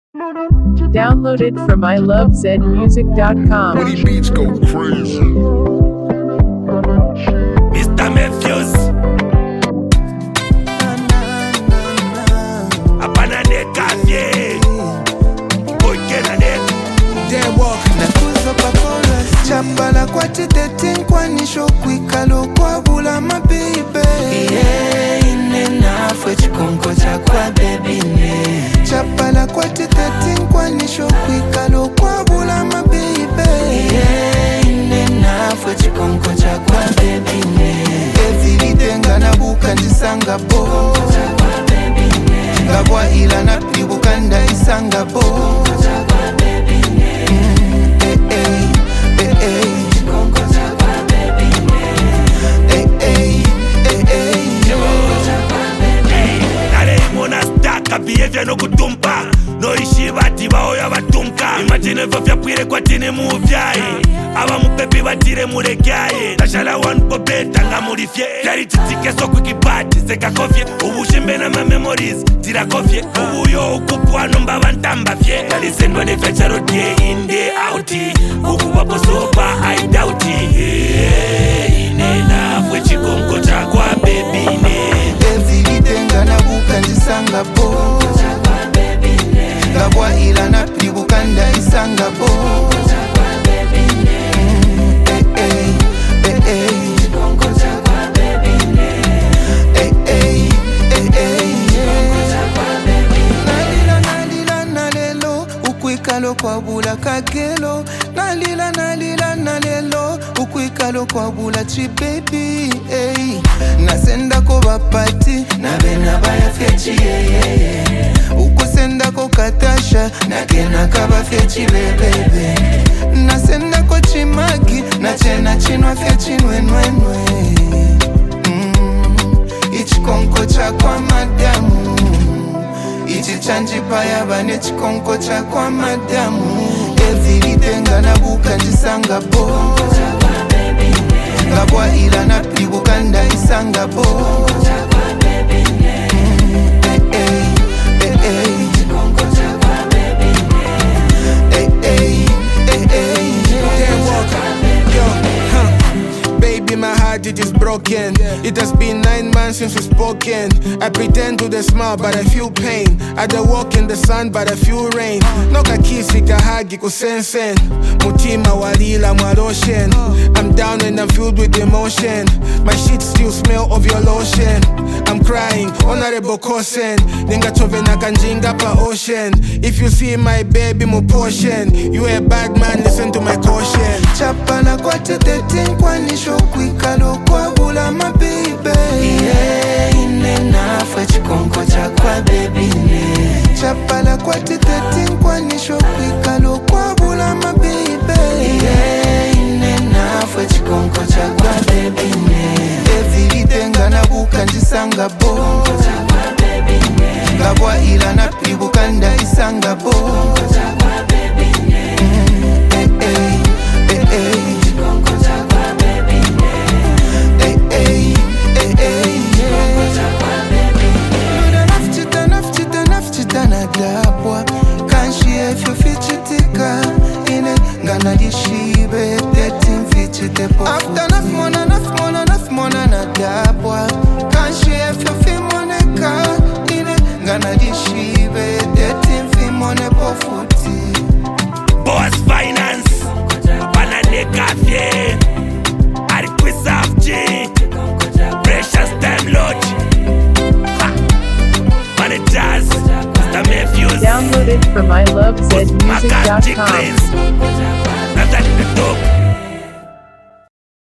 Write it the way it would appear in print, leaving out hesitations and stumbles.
Downloaded from ilovezmusic.com. When he beats go crazy. Mr. Memphis Apana neka fye Koikena neka Nakuzo papola Chapala kwa titetin kwa nisho kwikalo kwa bula mabibe Inena fwe chikonko cha kwa baby ne Chapala kwa titetin kwa nisho kwikalo kwa bula mabibe Inena fwe chikonko cha kwa baby ne Evili ngana buka njisanga bo Ngabwa ila na pribukanda isanga bo Behavior no kutumpa no ishi bati baoya batumka imagine vya pwire kwa tini muvyai aba mupepi batire muregaye tashala one popeta nga murifye yari titike so kwikipati zeka kofye ubushimbe na ma memories tira kofye ubuyo ukupwa no mbaba ntamba fye yali sendwa ne fecharo die in the out ukuba posopa I doubt inena fwe chikonko cha kwa baby ne ngana buka njisanga bo Ngabwa ila na pribukanda isanga bo Nalila nalelo ukwikalo kwa bula kagelo Nalila nalelo ukwikalo kwa bula chi baby Nasenda ko bapati na bena baya fechi Ukusenda ko katasha na kena kaba fechi bebebe Nasenda ko chimagi na chena chinwa fechi nwenwenwe Ichikonko cha kwa madamu Ichichanji paya bane chikonko cha kwa madamu Evili ngana buka njisanga bo Ngabwa ila na pribukanda isanga bo Baby, my heart it is broken. It has been 9 months since we've spoken. I pretend to the smile, but I feel pain. I dey walk in the sun, but I feel rain. Noka kisi kahagi kusensen. Mutima walila mwaloshen. I'm down and I'm filled with emotion. My sheets still smell of your lotion. I'm crying, honorable kosen. Ninga chove na kanjinga pa ocean. If you see my baby mu portion, you a bad man, listen to my caution. Chapana kwa tetetin kwa nisho kwikalo kwa bula mabibe Inena fwe chikonko cha kwa baby ne Chapala kwa tetetin kwa nisho kwikalo kwa bula mabibe Inena fwe chikonko cha kwa baby ne Evili ngana buka njisanga bo Ngabwa ila na pribukanda isanga bo After enough mona na dabwa Can't share if you feel moneka Ine Gana dishibe Detin fi mone po futi Boss Finance Banane Cafe Ariquis Afji Precious Time Lodge Managers Mr. Memphis Downloaded from ilovezmusic.com. That's at the top.